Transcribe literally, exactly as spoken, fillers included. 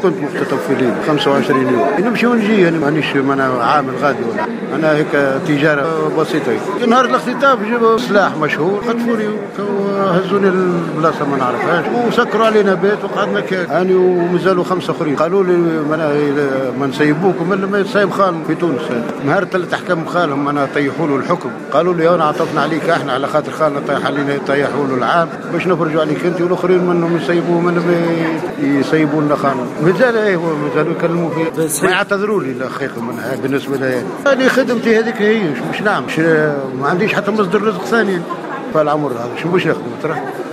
كنت مختطف في ليبيا خمسة وعشرين يوم، نمشي ونجي. أنا مانيش أنا عامل غادي ولا أنا هيك تجارة بسيطة. نهار الاختطاف جابوا سلاح مشهور خطفوني وهزوني البلاصة ما نعرفهاش وسكروا علينا بيت وقعدنا كاك أنا ومازالوا خمسة آخرين. قالوا لي ما نسيبوكم إلا ما يسيب خال في تونس. نهار ثلاث أحكام خالهم أنا طيحوا له الحكم، قالوا لي أنا عطفنا عليك إحنا على خاطر خالنا طيح علينا يطيحوا له العام باش نخرجوا عليك أنت والآخرين منهم يسيبوه من يسيبوا لنا خالنا. مازال إيه مازالوا يكلموا فيه ما يعتذروا لي لأخيكم منها. بالنسبة لي أنا خدمتي هذيك هي مش نعم مش ما عنديش حتى مصدر رزق ثاني فالعمر هذا شو باش نخدم ترى.